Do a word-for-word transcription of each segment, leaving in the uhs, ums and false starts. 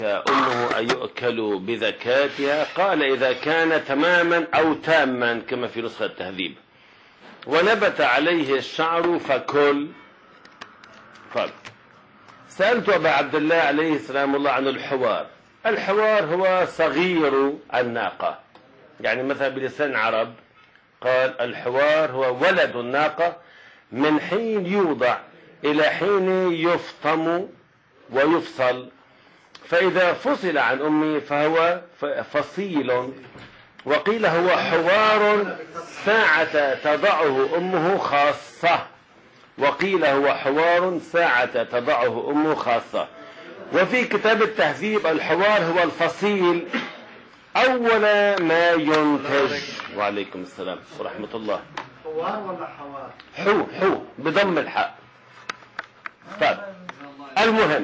أمه أيؤكل بذكاتها؟ قال إذا كان تماما أو تاما كما في نسخة التهذيب ونبت عليه الشعر فكل. قال سألت أبا عبد الله عليه السلام الله عن الحوار. الحوار هو صغير الناقة، يعني مثلا بلسان عرب قال الحوار هو ولد الناقة من حين يوضع إلى حين يفطم ويفصل، فإذا فصل عن أمه فهو فصيل. وقيل هو حوار ساعة تضعه أمه خاصة، وقيل هو حوار ساعة تضعه أمه خاصة. وفي كتاب التهذيب الحوار هو الفصيل أول ما ينتج. وعليكم السلام ورحمة الله. حوار ولا حوار؟ حو حو بضم الحاء. طيب المهم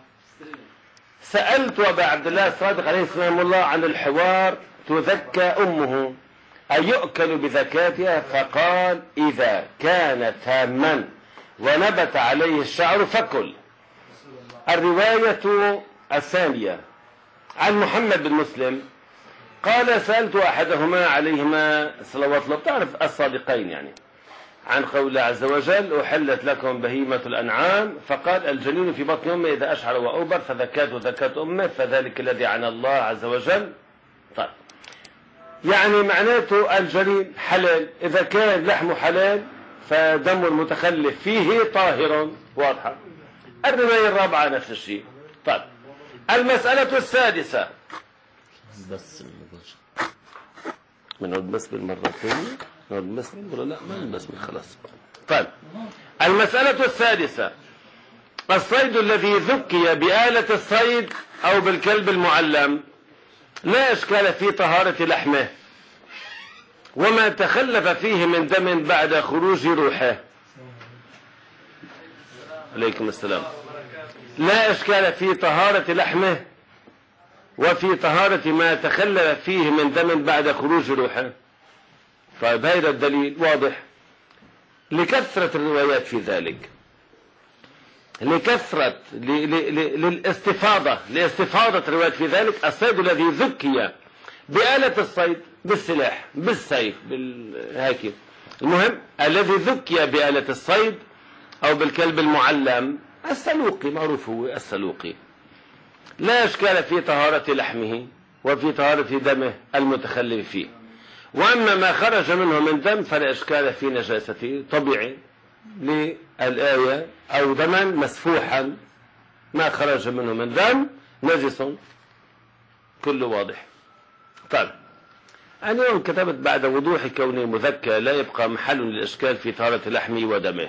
سألت أبا عبد الله الصادق عليه السلام الله عن الحوار تذكى أمه أيؤكل بذكاتها؟ فقال إذا كان تاما ونبت عليه الشعر فكل. الرواية الثانية عن محمد بن مسلم قال سألت أحدهما عليهما صلوات الله، تعرف الصادقين يعني، عن قول الله عز وجل أحلت لكم بهيمة الأنعام، فقال الجنين في بطن أمه إذا أشعر وأوبر فذكاته ذكاة أمه فذلك الذي عن الله عز وجل. طيب يعني معناته الجنين حلال، إذا كان لحمه حلال فدم المتخلف فيه طاهر. واضحة. الرواية الرابعة نفس الشيء. طيب المسألة السادسة بس من بس بالمرة الثانية نقعد بسمل ولا لا؟ ما نبسمل خلاص. طيب المسألة السادسة الصيد الذي ذكي بآلة الصيد أو بالكلب المعلم لا إشكال في طهارة لحمه وما تخلف فيه من دم بعد خروج روحه. عليكم السلام. لا إشكال في طهارة لحمه وفي طهارة ما تخلف فيه من دم بعد خروج روحه. طيب هذا الدليل واضح لكثرة الروايات في ذلك، لكثرة للاستفاضة لاستفاضة الروايات في ذلك. الصيد الذي ذكي بآلة الصيد بالسلاح بالسيف بالهاكي، المهم الذي ذكي بآلة الصيد أو بالكلب المعلم السلوقي، معروف هو السلوقي، لا إشكال في طهارة لحمه وفي طهارة دمه المتخلف فيه. وأما ما خرج منه من دم فلا إشكال في نجاسته طبيعي للآية أو دما مسفوحا ما خرج منه من دم نجس، كله واضح. طيب أنا يوم كتبت بعد وضوح كونه مذكى لا يبقى محل للإشكال في طهارة لحمه ودمه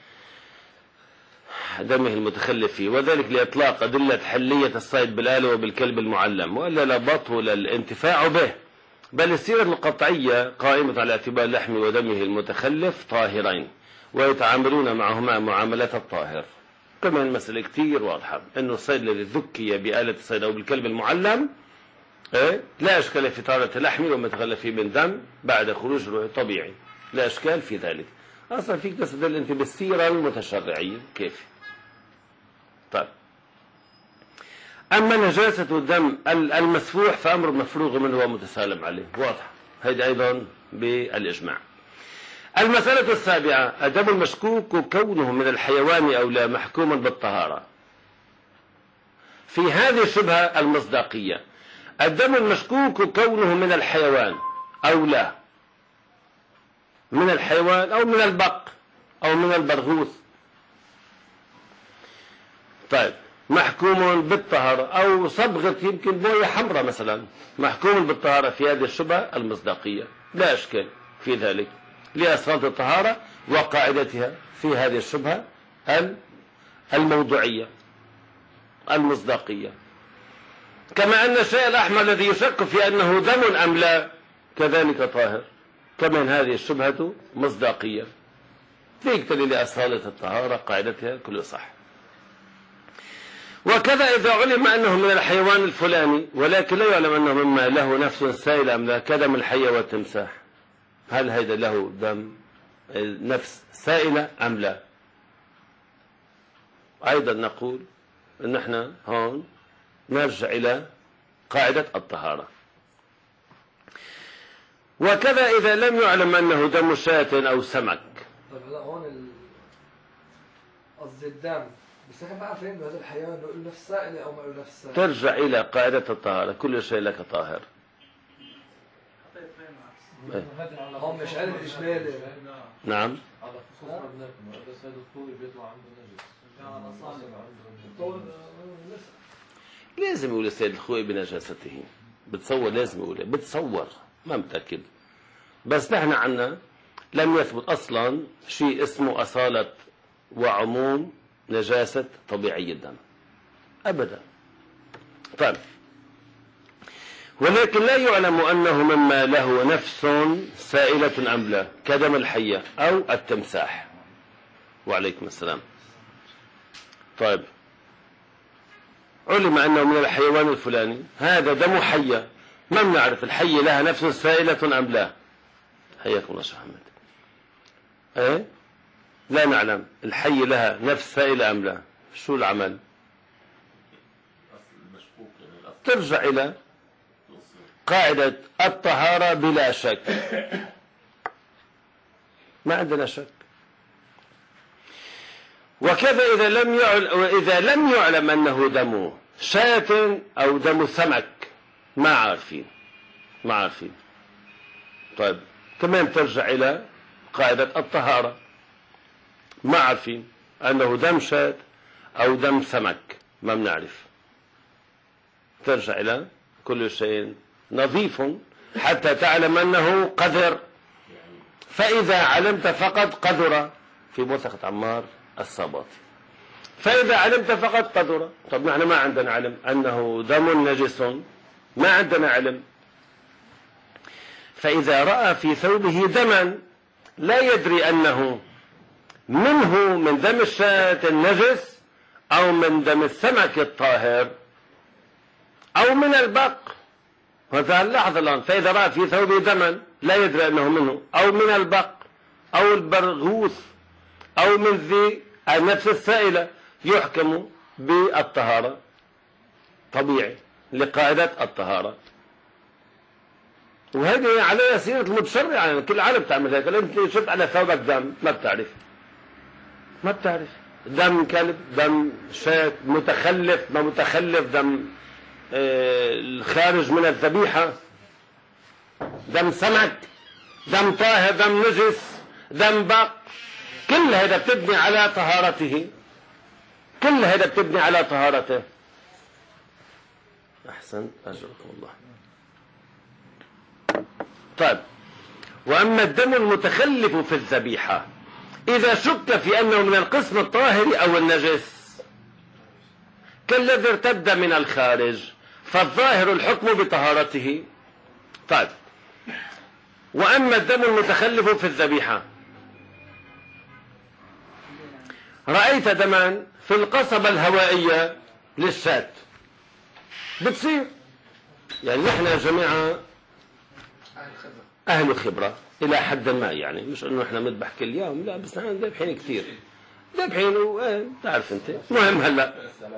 دمه المتخلف فيه، وذلك لإطلاق أدلة حلية الصيد بالآلة وبالكلب المعلم، وإلا لا بطل الانتفاع به، بل السيرة القطعية قائمة على اعتبار لحمه ودمه المتخلف طاهرين ويتعاملون معهما معاملة الطاهر. كمان المسألة كتير واضحة أنه الصيد الذي ذكي بآلة الصيد أو بالكلب المعلم إيه؟ لا إشكال في طهارة لحمه ومتخلف فيه من دم بعد خروج روحه طبيعي، لا إشكال في ذلك. أصلا فيك تستدل أنت بالسيرة المتشرعية كيف. طيب أما نجاسة الدم المسفوح فأمر مفروغ منه ومتسالم عليه، واضح هذا أيضا بالإجماع. المسألة السابعة الدم المشكوك كونه من الحيوان أو لا محكوما بالطهارة. في هذه الشبهة المصداقية الدم المشكوك كونه من الحيوان أو لا، من الحيوان أو من البق أو من البرغوث، طيب محكوم بالطهارة، أو صبغة يمكن بوية حمراء مثلا محكوم بالطهارة في هذه الشبهة المصداقية لا أشكال في ذلك لأسرار الطهارة وقاعدتها في هذه الشبهة الموضوعية المصداقية. كما أن الشيء الأحمر الذي يشك في أنه دم أم لا كذلك طاهر، كمان هذه الشبهة مصداقية فيك دليل أصالة الطهارة قاعدتها كله صح. وكذا إذا علم أنه من الحيوان الفلاني ولكن لا يعلم أنه مما له نفس سائلة أم لا كدم الحية والتمساح، هل هذا له دم نفس سائلة أم لا؟ أيضا نقول أن احنا هون نرجع إلى قاعدة الطهارة. وكذا إذا لم يعلم أنه دم شاة أو سمك. طيب هلا هون ال... قصدي الدم، بس احنا بقى فاهم هذا الحيوان له نفس سائلة أو ما له نفس سائلة. ترجع إلى قاعدة الطهارة، كل شيء لك طاهر. هم مش علم إجمالي. نعم. على خصوص مبناكم بس هذا الطول بيطلع عنده نجس. لازم يقول السيد الخوي بنجاسته، بتصور لازم يقول، بتصور ما متأكد، بس نحن عنا لم يثبت أصلا شيء اسمه أصالة وعموم نجاسة طبيعي الدم أبدا. طيب، ولكن لا يعلم أنه مما له نفس سائلة أم لا، كدم الحية أو التمساح. وعليكم السلام. طيب، علم أنه من الحيوان الفلاني هذا دم حية، ما بنعرف الحية لها نفس سائلة أم لا. حياكم الله شيخ محمد. ايه لا نعلم الحية لها نفس سائلة أم لا، شو العمل؟ ترجع إلى قاعدة الطهارة بلا شك، ما عندنا شك. وكذا إذا لم يعلم, وإذا لم يعلم أنه دم شاة أو دم سمك، ما عارفين ما عارفين طيب، كمان ترجع إلى قاعدة الطهارة، ما عارفين أنه دم شاة أو دم سمك، ما بنعرف. ترجع إلى كل شيء نظيف حتى تعلم أنه قذر، فإذا علمت فقد قذر، في موثقة عمار الصاباتي. فإذا علمت فقد قذر. طب نحن ما عندنا علم أنه دم نجس، ما عندنا علم. فإذا رأى في ثوبه دما لا يدري أنه منه من دم الشاة النجس أو من دم السمك الطاهر أو من البق، هذا اللحظة الآن. فإذا رأى في ثوبه دما لا يدري أنه منه أو من البق أو البرغوث أو من ذي النفس السائلة، يحكم بالطهارة طبيعي لقاعدة الطهارة. وهذه عليها سيرة المتشرع، يعني كل العالم تعمل هيك. انت شفت على ثوبك دم ما بتعرف ما بتعرف دم كلب، دم شاة، متخلف ما متخلف، دم الخارج من الذبيحة، دم سمك، دم طاهر، دم نجس، دم بق، كل هذا بتبني على طهارته، كل هذا بتبني على طهارته. أحسن، أجركم الله. طيب، وأما الدم المتخلف في الذبيحة إذا شك في أنه من القسم الطاهر أو النجس كالذي ارتد من الخارج فالظاهر الحكم بطهارته. طيب، وأما الدم المتخلف في الذبيحة، رأيت دما في القصبة الهوائية للشاة، بتصير يعني نحن يا جماعة أهل خبرة إلى حد ما، يعني مش إنه إحنا بنذبح كل يوم، لا، بس نحن ذابحين كثير، ذابحين وإيه تعرف أنت. المهم هلا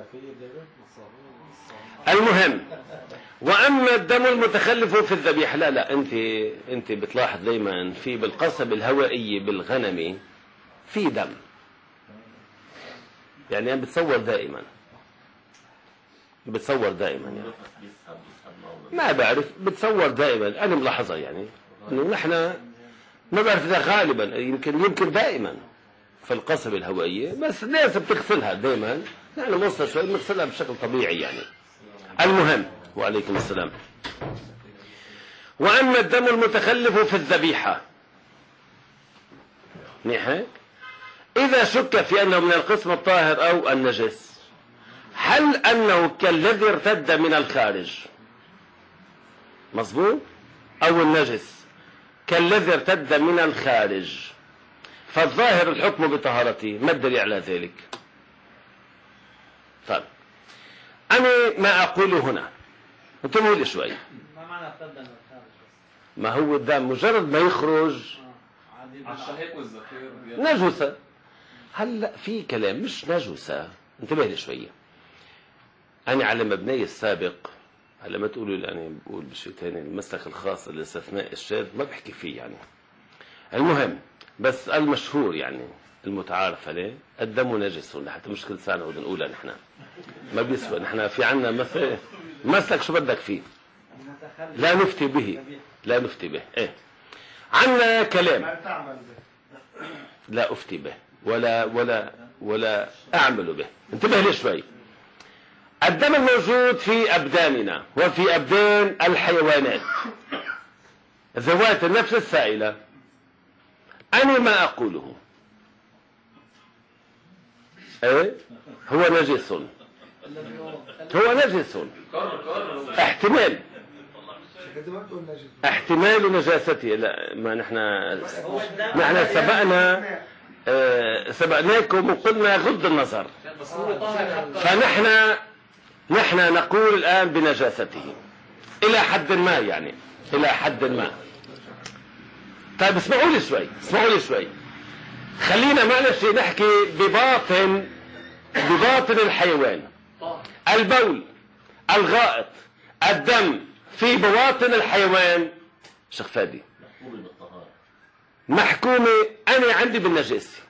المهم وأما الدم المتخلف في الذبيحة، لا لا أنت أنت بتلاحظ دائما في بالقصب الهوائي بالغنم في دم، يعني أنا بتصور دائما بتصور دائما يعني ما بعرف، بتصور دائما أنا ملاحظة يعني إنه نحن ما بعرف إذا غالبا يمكن يمكن دائما في القصب الهوائية، بس الناس بتغسلها دائما، نحن مصر شوي بنغسلها بشكل طبيعي يعني. المهم، وعليكم السلام. وأما الدم المتخلف في الذبيحة، نحن إذا شك في أنه من القسم الطاهر أو النجس، هل أنه كالذي ارتد من الخارج، مظبوط، أو النجس كالذي ارتد من الخارج، فالظاهر الحكم بطهارته، ما الدليل على ذلك؟ طيب، أنا ما أقوله هنا، انتبهوا لي شوي. ما معنى ارتد من الخارج؟ ما هو الدم مجرد ما يخرج نجسة. هلا في كلام مش نجسة، انتبه لي شوية. أنا على مبني السابق، هلا ما تقولوا لي أنا بقول بشيء ثاني، المسلك الخاص الاستثناء الشاذ ما بحكي فيه يعني. المهم بس المشهور يعني المتعارف عليه الدم نجس، حتى مش كل سنة بدنا نقولها نحن ما بيسوى. نحن في عنا مثل مسلك شو بدك فيه لا نفتي به، لا نفتي به. ايه عنا كلام لا افتي به ولا ولا ولا اعمل به. انتبه لي شوي. الدم الموجود في ابداننا وفي ابدان الحيوانات ذوات النفس السائلة، أنا ما أقوله ايه هو نجس، هو نجس احتمال احتمال نجاسته. لا ما نحن نحن سبقنا اه سبقناكم وقلنا غض النظر، فنحن نحن نقول الآن بنجاسته إلى حد ما، يعني إلى حد ما. طيب اسمعوا لي شوي، اسمعوا لي شوي. خلينا معلش نحكي بباطن بباطن الحيوان. البول، الغائط، الدم في بواطن الحيوان شيخ فادي محكومة أنا عندي بالنجاسة.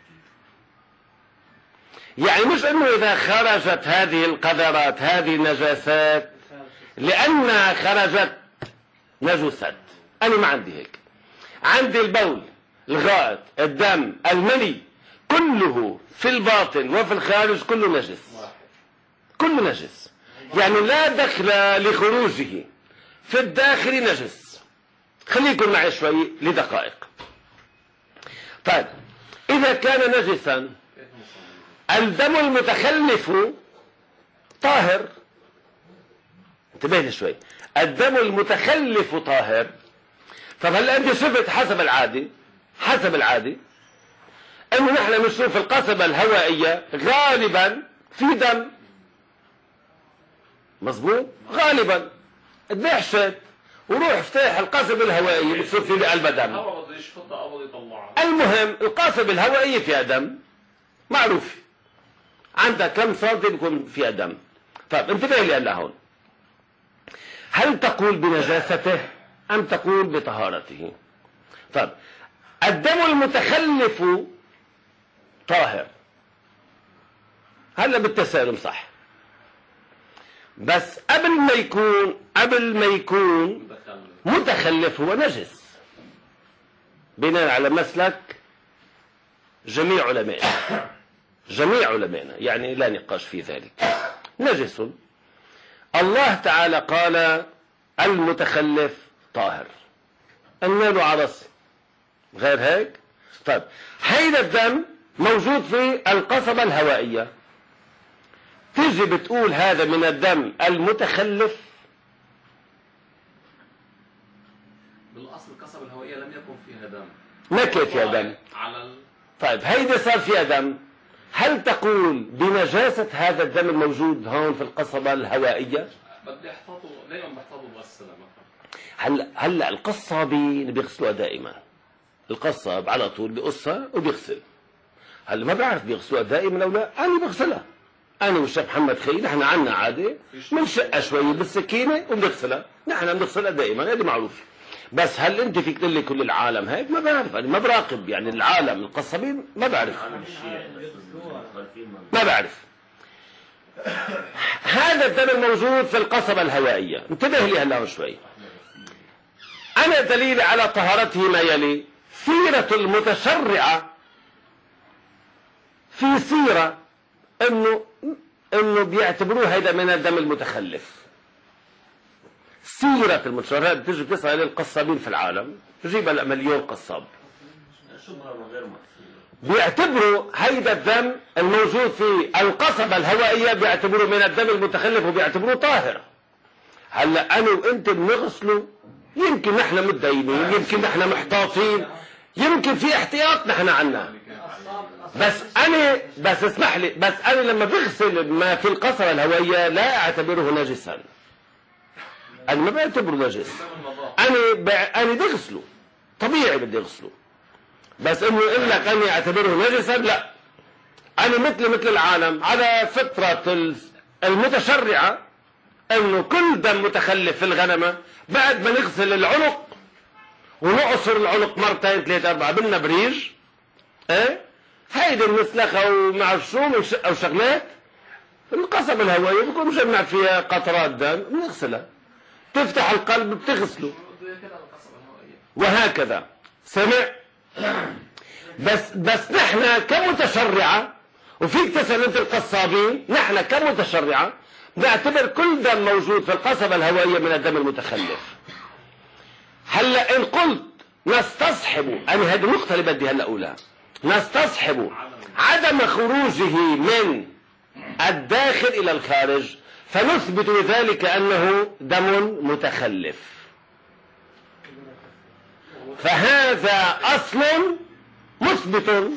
يعني مش انه اذا خرجت هذه القذرات هذه النجاسات لانها خرجت نجست، انا ما عندي هيك. عندي البول، الغائط، الدم، المني، كله في الباطن وفي الخارج كله نجس، كله نجس. يعني لا دخل لخروجه، في الداخل نجس. خليكم معي شوي لدقائق. طيب اذا كان نجسا الدم المتخلف طاهر. انتبه لي شوي. الدم المتخلف طاهر. طب هلا انت شفت حسب العادي حسب العادي انه نحن بنشوف القصبة الهوائية غالبا في دم، مظبوط؟ غالبا بيحشد وروح افتح القصبة الهوائية بتصير في قلبها دم. المهم القصبة الهوائية فيها دم معروف، عندها كم سنتي بيكون فيها دم. طيب انتبه لي هلا هون، هل تقول بنجاسته ام تقول بطهارته؟ طيب الدم المتخلف طاهر، هلا بالتسالم صح، بس قبل ما يكون قبل ما يكون متخلف هو نجس بناء على مسلك جميع علمائنا، جميع علمائنا، يعني لا نقاش في ذلك. نجس. الله تعالى قال المتخلف طاهر، النيل عرس غير هيك. طيب هيدا الدم موجود في القصبة الهوائية، تيجي بتقول هذا من الدم المتخلف. بالاصل القصبة الهوائية لم يكن فيها دم، ما كان فيها دم على ال... طيب هيدا صار فيها دم، هل تقول بنجاسة هذا الدم الموجود هون في القصبة الهوائية؟ بدي احفظه دائما، بحفظه بغسلها. هلا هلا القصابين بيغسلوها دائما، القصاب على طول بيقصها وبيغسل. هلا ما بعرف بيغسلوها دائما او لا، انا بغسلها، انا والشيخ محمد خيل نحن عنا عاده بنشقها شوي بالسكينه وبنغسلها، نحن بنغسلها دائما، هذه معروفه. بس هل انت فيك تقول لي كل العالم هيك؟ ما بعرف، انا ما براقب يعني العالم القصابين، ما بعرف ما بعرف هذا الدم الموجود في القصبة الهوائية. انتبه لي هلا شوي. انا دليل على طهارته ما يلي: سيرة المتشرعة، في سيرة انه انه بيعتبروه هيدا من الدم المتخلف. سيرة المتشرعة بتجي بتسأل القصابين في العالم، تجيب هلا مليون قصاب، بيعتبروا هيدا الدم الموجود في القصبة الهوائية بيعتبروه من الدم المتخلف وبيعتبروه طاهر. هلا انا وانت بنغسله، يمكن نحن متدينين، يمكن نحن محتاطين، يمكن في احتياط نحن عنا، بس انا بس اسمح لي، بس انا لما بغسل ما في القصبة الهوائية لا اعتبره نجسا، انا ما بعتبره نجس، انا ب... انا بغسله طبيعي، بدي اغسله، بس انه يقول لك اني اعتبره نجسا لا، انا مثل مثل العالم على فطرة المتشرعة انه كل دم متخلف في الغنمة بعد ما نغسل العنق ونعصر العنق مرتين ثلاثة أربعة بالنبريج، ايه هيدي المسلخة ومع شو او شغلات القصبة الهوائية بيكون مجمع فيها قطرات دم بنغسلها، تفتح القلب بتغسله وهكذا. سمع؟ بس بس نحن كمتشرعة، وفيك تسأل انت القصابين، نحن كمتشرعة نعتبر كل دم موجود في القصبة الهوائية من الدم المتخلف. هلا ان قلت نستصحب، انا هذه النقطة اللي بدي هلا اقولها، نستصحب عدم خروجه من الداخل الى الخارج فنثبت ذلك انه دم متخلف، فهذا اصل مثبت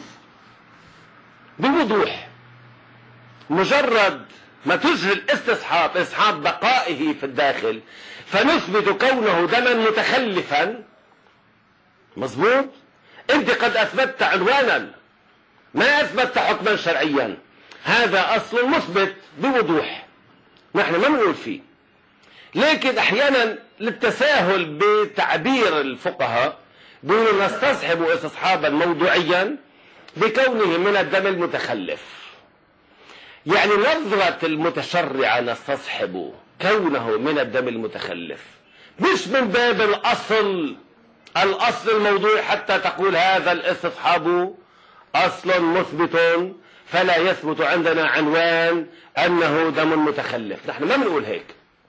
بوضوح. مجرد ما تجري الاستصحاب اسحاب بقائه في الداخل فنثبت كونه دما متخلفا. مظبوط؟ انت قد اثبتت عنوانا ما اثبتت حكما شرعيا، هذا اصل مثبت بوضوح نحن ما بنقول فيه، لكن احيانا للتساهل بتعبير الفقهاء بيقولوا نستصحب استصحابا موضوعيا بكونه من الدم المتخلف. يعني نظرة المتشرع نستصحب كونه من الدم المتخلف مش من باب الاصل الاصل الموضوع حتى تقول هذا الاستصحاب اصل مثبت فلا يثبت عندنا عنوان انه دم متخلف. نحن ما بنقول هيك،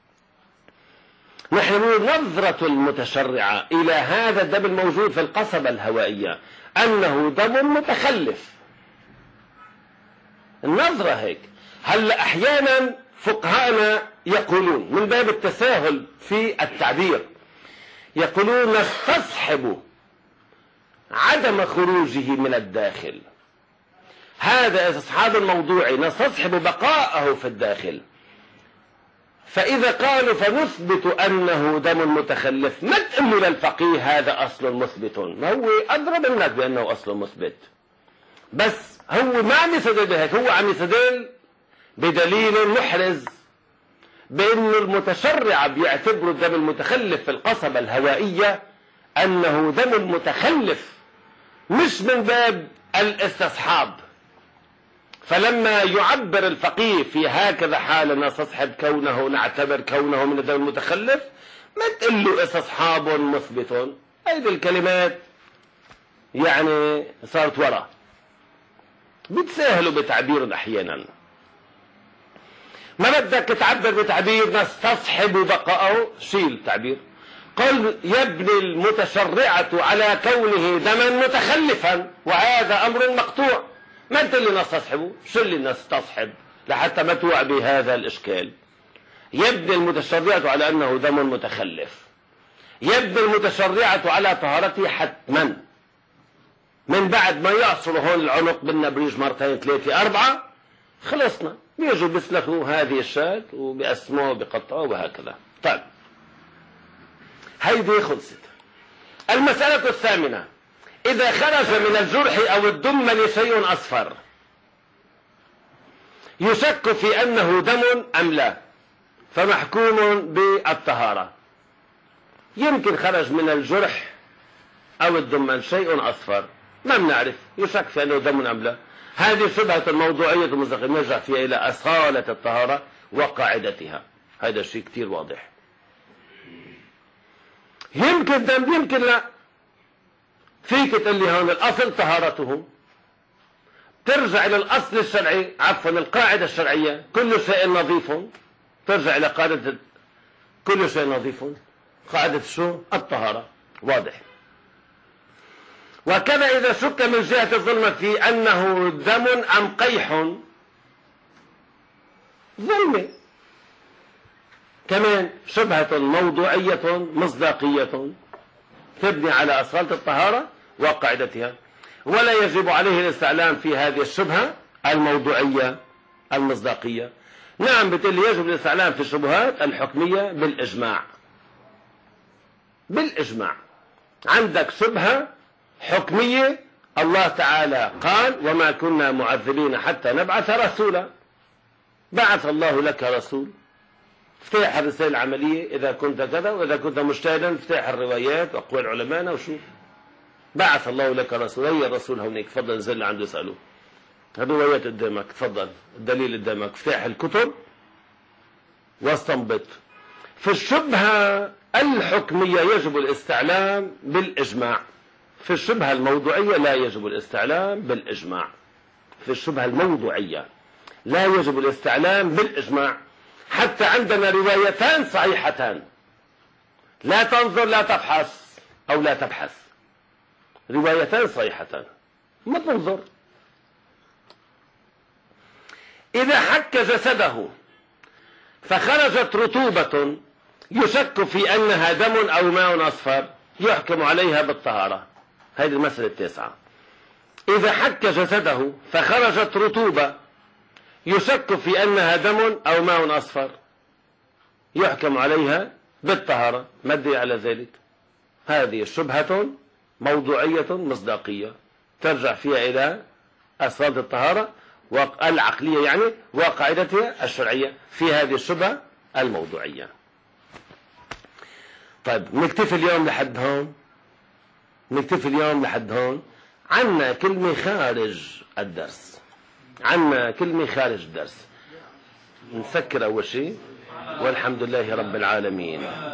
نحن نقول نظرة المتشرعة الى هذا الدم الموجود في القصبة الهوائية انه دم متخلف، النظرة هيك. هل احيانا فقهاءنا يقولون من باب التساهل في التعبير يقولون نستصحب عدم خروجه من الداخل، هذا استصحاب موضوعي نستصحب بقاءه في الداخل، فإذا قالوا فنثبت أنه دم متخلف ما تأمل الفقيه هذا أصل مثبت، ما هو أضرب الناس بأنه أصل مثبت، بس هو ما عم يستدل بهيك، هو عم يستدل بدليل محرز بأن المتشرع بيعتبروا الدم المتخلف في القصبة الهوائية أنه دم متخلف مش من باب الاستصحاب. فلما يعبر الفقيه في هكذا حال نستصحب كونه نعتبر كونه من الدم المتخلف ما تقول له استصحاب مثبت، هذه الكلمات يعني صارت وراء بتساهلوا بتعبير احيانا. ما بدك تعبر بتعبير نستصحب بقاءه، شيل التعبير، قل يبني المتشرعة على كونه دما متخلفا وهذا امر مقطوع، ما انت اللي نستصحبه، شو اللي نستصحب لحتى ما توقع بهذا الاشكال. يبني المتشرعة على انه دم متخلف، يبني المتشرعة على طهارته حتما من بعد ما يعصر هون العنق بالنبريج مرتين ثلاثة أربعة خلصنا، بيجوا بيسلخوا هذه الشاة وبيقسموها وبيقطعوها وهكذا. طيب هيدي خلصت. المسألة الثامنة، إذا خرج من الجرح أو الدم شيء أصفر يشك في أنه دم أم لا فمحكوم بالطهارة. يمكن خرج من الجرح أو الدم شيء أصفر ما بنعرف، يشك في أنه دم أم لا، هذه شبهة الموضوعية المستقيم نرجع فيها إلى أصالة الطهارة وقاعدتها، هذا الشيء كتير واضح. يمكن دم يمكن لا، فيك تقول لي هون الأصل طهارته، ترجع إلى الأصل الشرعي، عفوا القاعدة الشرعية كل شيء نظيف، ترجع إلى قاعدة كل شيء نظيف، قاعدة شو؟ الطهارة، واضح. وكذا إذا شك من جهة الظلمة في أنه دم أم قيح، ظلمة كمان شبهة موضوعية مصداقية تبني على أصالة الطهارة وقاعدتها، ولا يجب عليه الاستعلام في هذه الشبهة الموضوعية المصداقية. نعم بتقول لي يجب الاستعلام في الشبهات الحكمية بالإجماع، بالإجماع عندك شبهة حكمية، الله تعالى قال وما كنا معذبين حتى نبعث رسولا، بعث الله لك رسول، افتح الرسالة العملية إذا كنت كذا، وإذا كنت مجتهدا افتح الروايات وأقوال علمائنا وشوف. بعث الله لك رسول، هي الرسول هونيك، تفضل انزل لعنده اسأله. الروايات قدامك، تفضل الدليل قدامك، افتح الكتب واستنبط. في الشبهة الحكمية يجب الاستعلام بالإجماع، في الشبهة الموضوعية لا يجب الاستعلام بالإجماع. في الشبهة الموضوعية لا يجب الاستعلام بالإجماع، حتى عندنا روايتان صحيحتان، لا تنظر لا تفحص أو لا تبحث، روايتان صحيحتان ما تنظر. إذا حك جسده فخرجت رطوبة يشك في أنها دم أو ماء أصفر يحكم عليها بالطهارة. هذه المسألة التاسعة. إذا حك جسده فخرجت رطوبة يشك في أنها دم أو ماء أصفر يحكم عليها بالطهارة. ما الدليل على ذلك؟ هذه شبهة موضوعية مصداقية ترجع فيها إلى أسباب الطهارة العقلية يعني وقاعدتها الشرعية في هذه الشبهة الموضوعية. طيب نكتفي اليوم لحد هون، نكتفي اليوم لحد هون. عنا كلمة خارج الدرس، عنا كلمة خارج الدرس. نسكر أول شيء، والحمد لله رب العالمين.